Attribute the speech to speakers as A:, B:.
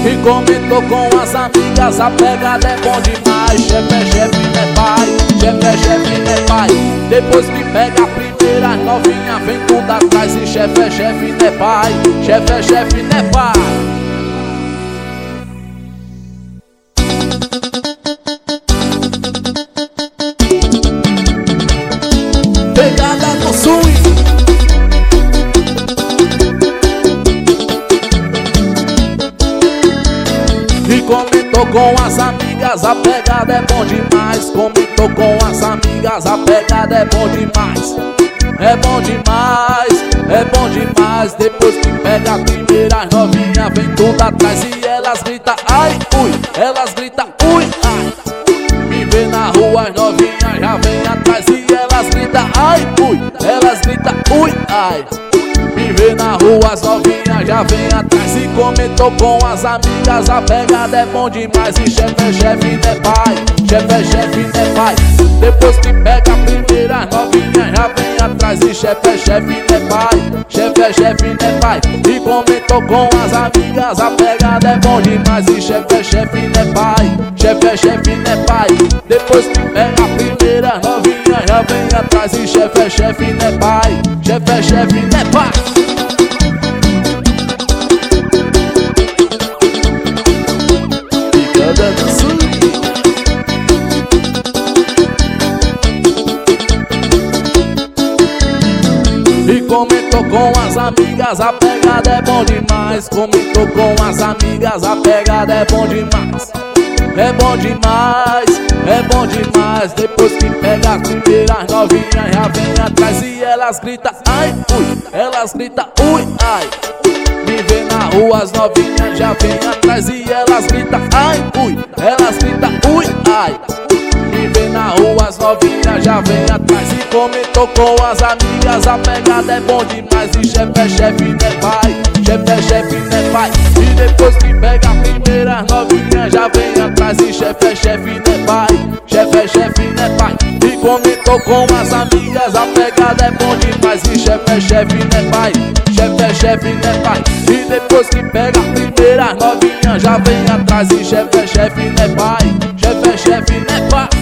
A: E comentou com as amigas, a pegada é bom demais. Chefe é chefe, né pai? Chefe é chefe, né pai? Depois que pega a primeira novinha, vem tudo atrás. E chefe é chefe, né pai? Chefe é chefe, né pai? Pegada no swing. E comentou com as amigas, a pegada é bom demais. Comentou com as amigas, a pegada é bom demais. É bom demais, é bom demais. Depois que pega a primeira novinha, vem tudo atrás. E elas gritam ai, ui, elas gritam ui, ai. Me vê na rua, as novinhas já vem atrás. E elas gritam ai, ui, elas gritam ui, ai. Me vê na rua, as novinhas já vem atrás. E comentou com as amigas, a pegada é bom demais. E chefe é chefe, né pai? Chefe é chefe, né pai? Depois que pega a primeira novinha, já vem atrás. E chefe é chefe, né pai? Chefe é chefe, né pai? E comentou com as amigas, a pegada é bom demais. E chefe é chefe, né pai? Chefe é chefe, né pai? Depois que pega a primeira novinha, já vem atrás. E chefe é chefe, né pai? Chefe é chefe, né pai? Pegada no swing. E comentou com as amigas, a pegada é bom demais. Comentou com as amigas, a pegada é bom demais. É bom demais, é bom demais. Depois que pega a primeira novinha, já vem atrás. E elas gritam ai, ui, elas gritam ui, ai. Me vê na rua, as novinhas já vem atrás. E elas gritam ai, ui, elas gritam ui, ai. Me vê na rua, as novinhas já vem atrás. E comentou com as amigas, a pegada é bom demais. E chefe é chefe, né pai? Chefe é chefe, né pai? E depois que pega a primeira novinha, já vem atrás. E chefe é chefe, né pai? Chefe é chefe, né pai? E comentou com as amigas, a pegada é bom demais. E chefe é chefe, né pai? Chefe é chefe, né pai? E depois que pega a primeira novinha, já vem atrás. E chefe é chefe, né pai? Chefe é chefe, né pai?